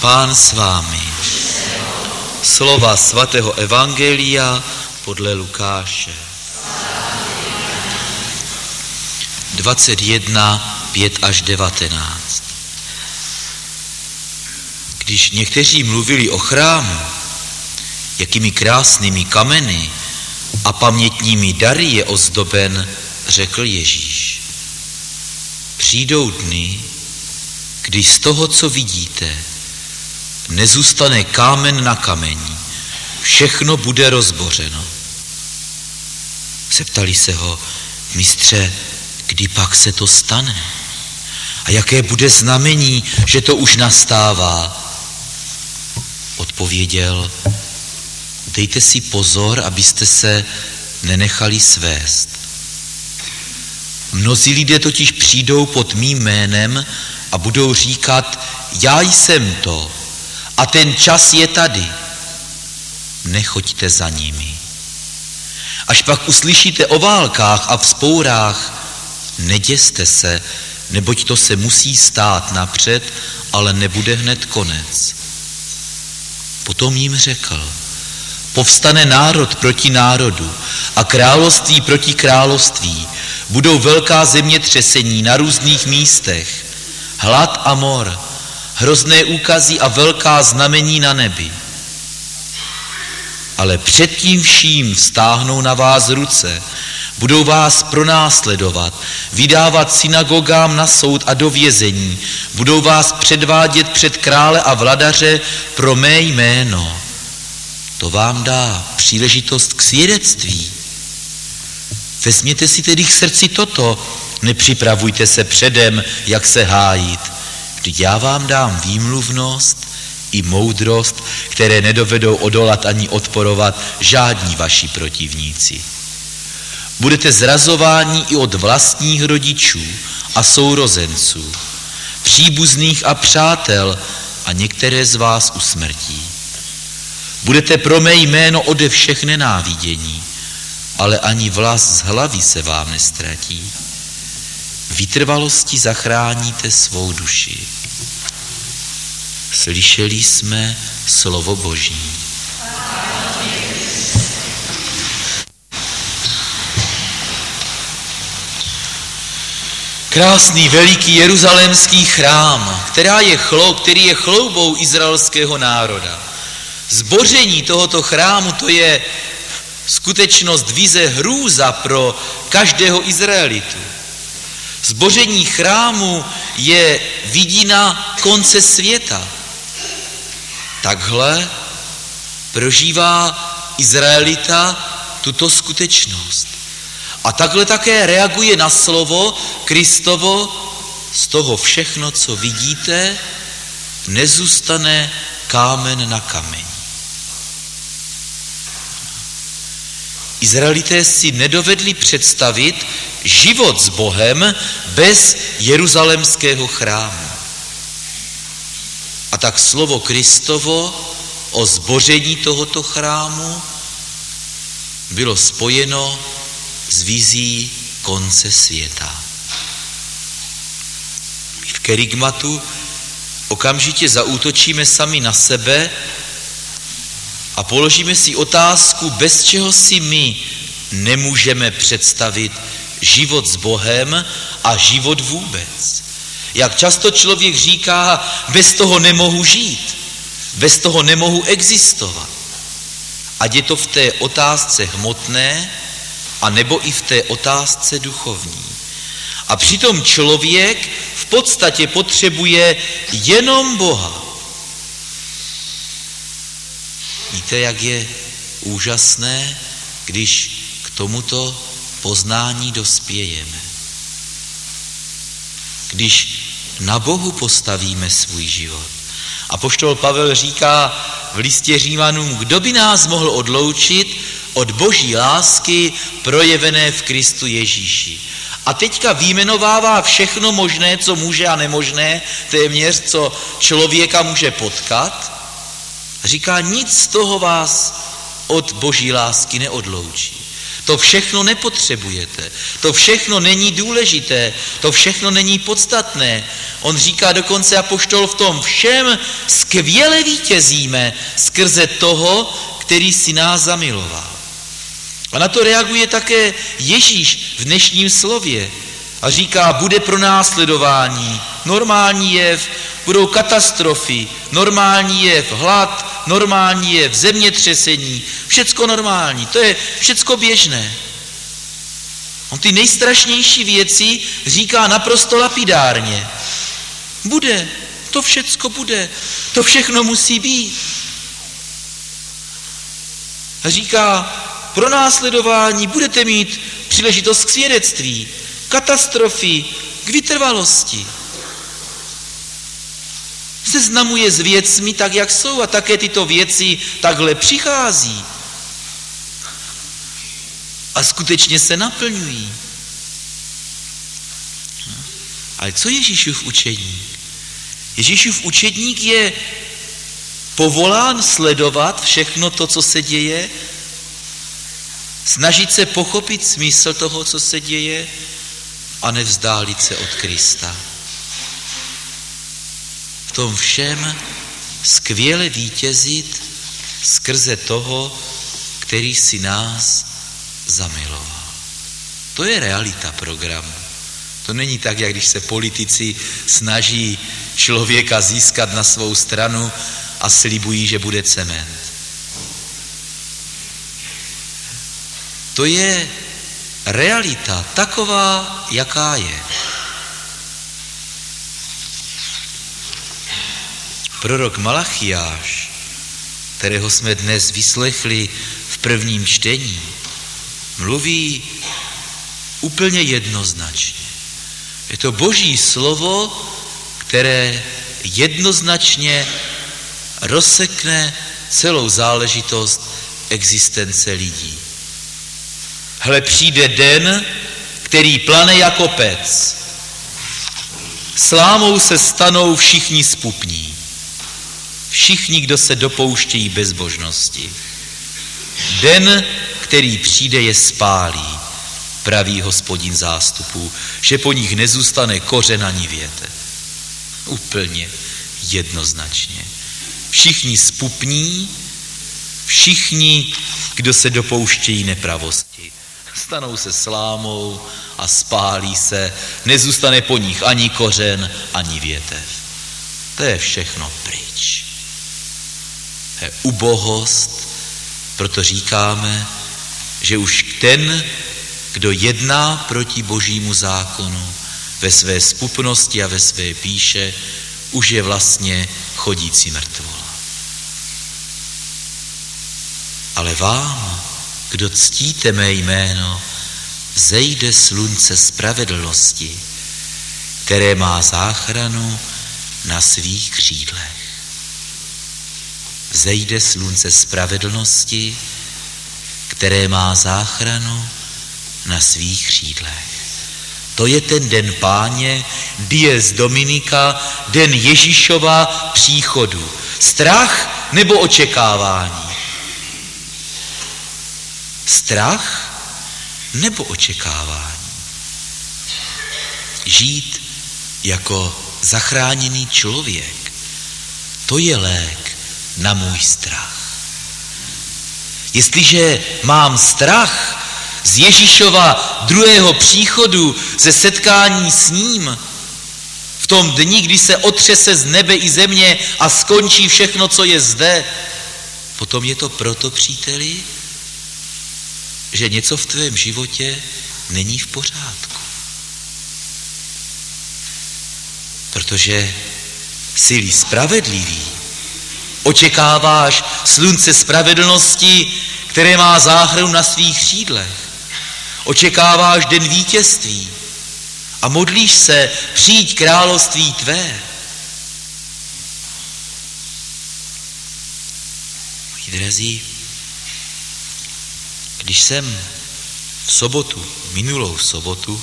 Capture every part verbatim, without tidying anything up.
Pán s vámi. Slova svatého evangelia podle Lukáše. dvacet jedna, pět až devatenáct. Když někteří mluvili o chrámu, jakými krásnými kameny a pamětními dary je ozdoben, řekl Ježíš: přijdou dny, kdy z toho, co vidíte, nezůstane kámen na kameni, všechno bude rozbořeno. Zeptali se ho: mistře, kdy pak se to stane? A jaké bude znamení, že to už nastává? Odpověděl: dejte si pozor, abyste se nenechali svést. Mnozí lidé totiž přijdou pod mým jménem a budou říkat: já jsem to a ten čas je tady. Nechoďte za nimi. Až pak uslyšíte o válkách a vzpourách, neděste se, neboť to se musí stát napřed, ale nebude hned konec. Potom jim řekl: povstane národ proti národu a království proti království. Budou velká zemětřesení na různých místech, hlad a mor, hrozné úkazy a velká znamení na nebi. Ale před tím vším vztáhnou na vás ruce, budou vás pronásledovat, vydávat synagogám na soud a do vězení, budou vás předvádět před krále a vladaře pro mé jméno. To vám dá příležitost k svědectví. Vezměte si tedy k srdci toto, nepřipravujte se předem, jak se hájit. Vždyť já vám dám výmluvnost i moudrost, které nedovedou odolat ani odporovat žádní vaši protivníci. Budete zrazováni i od vlastních rodičů a sourozenců, příbuzných a přátel, a některé z vás usmrtí. Budete pro mé jméno ode všech nenávidění, ale ani vlas z hlavy se vám nestratí. Vytrvalosti zachráníte svou duši. Slyšeli jsme slovo Boží. Krásný, veliký jeruzalémský chrám, která je chlou, který je chloubou izraelského národa. Zboření tohoto chrámu, to je skutečnost, vize, hrůza pro každého Izraelitu. Zboření chrámu je vidina konce světa. Takhle prožívá Izraelita tuto skutečnost. A takhle také reaguje na slovo Kristovo: z toho všechno, co vidíte, nezůstane kámen na kameni. Izraelité si nedovedli představit život s Bohem bez jeruzalémského chrámu. A tak slovo Kristovo o zboření tohoto chrámu bylo spojeno s vizí konce světa. My v kerygmatu okamžitě zaútočíme sami na sebe a položíme si otázku, bez čeho si my nemůžeme představit život s Bohem a život vůbec. Jak často člověk říká: bez toho nemohu žít, bez toho nemohu existovat. Ať je to v té otázce hmotné, a nebo i v té otázce duchovní. A přitom člověk v podstatě potřebuje jenom Boha. Víte, jak je úžasné, když k tomuto poznání dospějeme. Když na Bohu postavíme svůj život. Apoštol Pavel říká v listě Římanům: kdo by nás mohl odloučit od Boží lásky projevené v Kristu Ježíši. A teďka vyjmenovává všechno možné, co může a nemožné, téměř, co člověka může potkat. Říká: nic z toho vás od Boží lásky neodloučí. To všechno nepotřebujete. To všechno není důležité. To všechno není podstatné. On říká dokonce apoštol, v tom všem skvěle vítězíme skrze toho, který si nás zamiloval. A na to reaguje také Ježíš v dnešním slově. A říká, bude pronásledování, normální jev, budou katastrofy, normální jev, hlad, normální jev, zemětřesení, všecko normální, to je všecko běžné. On ty nejstrašnější věci říká naprosto lapidárně. Bude, to všecko bude, to všechno musí být. A říká, pronásledování, budete mít příležitost k svědectví, katastrofy, k vytrvalosti. Seznamuje s věcmi tak, jak jsou, a také tyto věci takhle přichází. A skutečně se naplňují. Ale co Ježíšův učedník? Ježíšův učedník je povolán sledovat všechno to, co se děje, snažit se pochopit smysl toho, co se děje, a nevzdálit se od Krista. V tom všem skvěle vítězit skrze toho, který si nás zamiloval. To je realita programu. To není tak, jak když se politici snaží člověka získat na svou stranu a slibují, že bude cement. To je realita taková, jaká je. Prorok Malachiáš, kterého jsme dnes vyslechli v prvním čtení, mluví úplně jednoznačně. Je to Boží slovo, které jednoznačně rozsekne celou záležitost existence lidí. Hle, přijde den, který plane jako pec. Slámou se stanou všichni spupní. Všichni, kdo se dopouštějí bezbožnosti. Den, který přijde, je spálí, praví Hospodin zástupů, že po nich nezůstane kořen ani větev. Úplně jednoznačně. Všichni spupní, všichni, kdo se dopouštějí nepravosti. Stanou se slámou a spálí se, nezůstane po nich ani kořen, ani větev. To je všechno pryč. To je ubohost, proto říkáme, že už ten, kdo jedná proti Božímu zákonu ve své spupnosti a ve své píše, už je vlastně chodící mrtvola. Ale vám, kdo ctíte mé jméno, zejde slunce spravedlnosti, které má záchranu na svých křídlech. Zejde slunce spravedlnosti, které má záchranu na svých křídlech. To je ten den Páně, dies Dominica, den Ježíšova příchodu. Strach nebo očekávání? Strach nebo očekávání? Žít jako zachráněný člověk, to je lék na můj strach. Jestliže mám strach z Ježíšova druhého příchodu, ze setkání s ním, v tom dni, kdy se otřese z nebe i země a skončí všechno, co je zde, potom je to proto, příteli, že něco v tvém životě není v pořádku. Protože jsi spravedlivý, očekáváš slunce spravedlnosti, které má záchranu na svých křídlech. Očekáváš den vítězství a modlíš se, přijď království tvé. Moji drazí, když jsem v sobotu, minulou sobotu,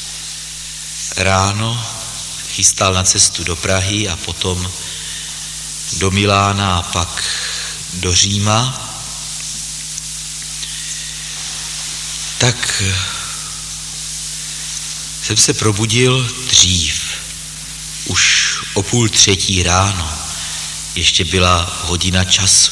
ráno chystal na cestu do Prahy a potom do Milána a pak do Říma, tak jsem se probudil dřív, už o půl třetí ráno, ještě byla hodina času.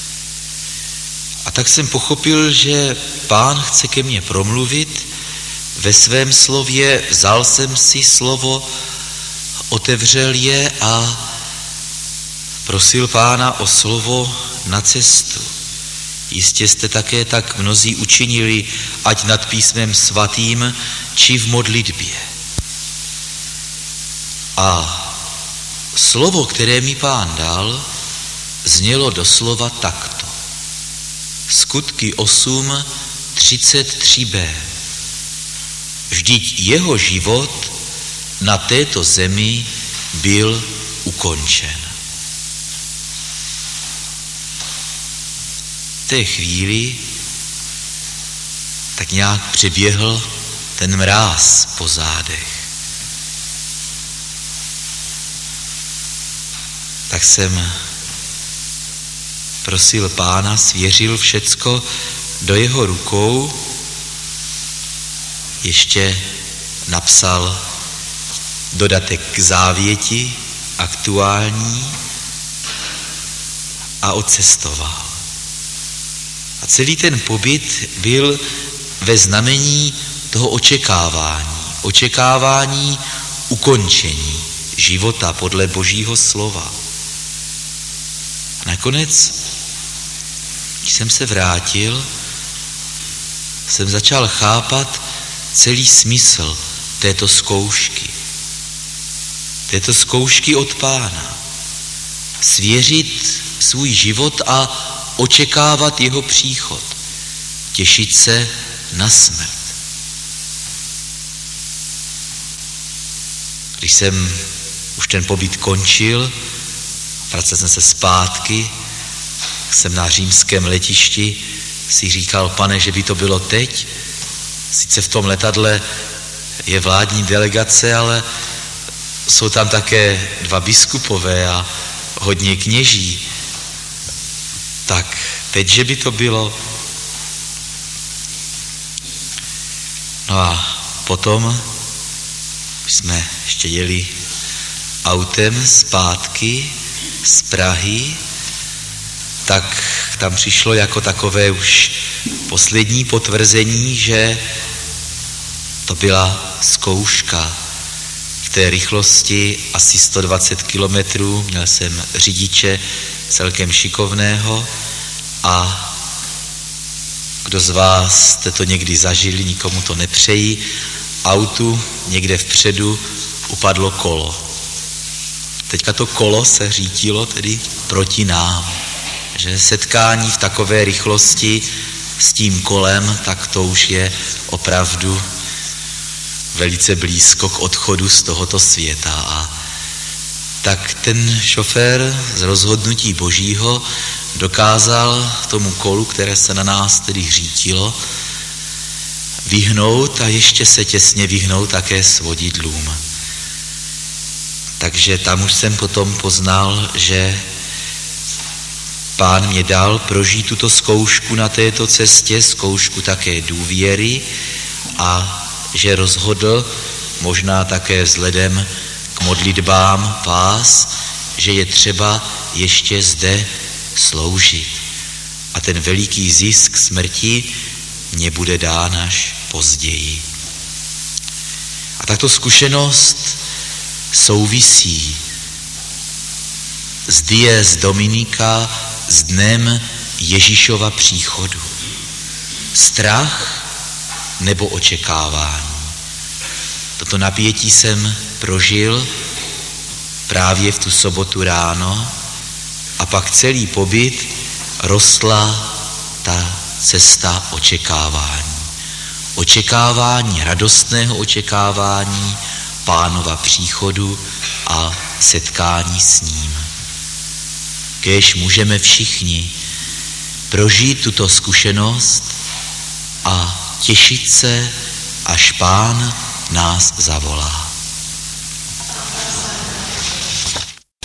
A tak jsem pochopil, že Pán chce ke mně promluvit ve svém slově, vzal jsem si slovo, otevřel je a prosil Pána o slovo na cestu. Jistě jste také tak mnozí učinili, ať nad písmem svatým, či v modlitbě. A slovo, které mi Pán dal, znělo doslova takto. Skutky osm, třicet tři b. Vždyť jeho život na této zemi byl ukončen. V té chvíli tak nějak přeběhl ten mráz po zádech. Tak jsem prosil Pána, svěřil všecko do jeho rukou, ještě napsal dodatek k závěti aktuální a odcestoval. A celý ten pobyt byl ve znamení toho očekávání. Očekávání ukončení života podle Božího slova. A nakonec, když jsem se vrátil, jsem začal chápat celý smysl této zkoušky. Této zkoušky od Pána. Svěřit svůj život a očekávat jeho příchod. Těšit se na smrt. Když jsem už ten pobyt končil, vracel jsem se zpátky, jsem na římském letišti si říkal, Pane, že by to bylo teď. Sice v tom letadle je vládní delegace, ale jsou tam také dva biskupové a hodně kněží. Tak teď, že by to bylo. No a potom jsme ještě jeli autem zpátky z Prahy, tak tam přišlo jako takové už poslední potvrzení, že to byla zkouška v té rychlosti asi sto dvacet kilometrů. Měl jsem řidiče celkem šikovného a kdo z vás jste to někdy zažili, nikomu to nepřeji, autu někde vpředu upadlo kolo. Teďka to kolo se řítilo tedy proti nám. Že setkání v takové rychlosti s tím kolem, tak to už je opravdu velice blízko k odchodu z tohoto světa. A tak ten šofér z rozhodnutí Božího dokázal tomu kolu, které se na nás tedy řítilo, vyhnout a ještě se těsně vyhnout také svodidlům. Takže tam už jsem potom poznal, že Pán mě dal prožít tuto zkoušku na této cestě, zkoušku také důvěry a že rozhodl, možná také vzhledem k modlitbám vás, že je třeba ještě zde sloužit. A ten veliký zisk smrti mě bude dán až později. A tato zkušenost souvisí s dies Dominika, s dnem Ježíšova příchodu. Strach nebo očekávání. Toto napětí jsem prožil právě v tu sobotu ráno a pak celý pobyt rostla ta cesta očekávání. Očekávání, radostného očekávání Pánova příchodu a setkání s ním. Kéž můžeme všichni prožít tuto zkušenost a těšit se, až Pán nás zavolá.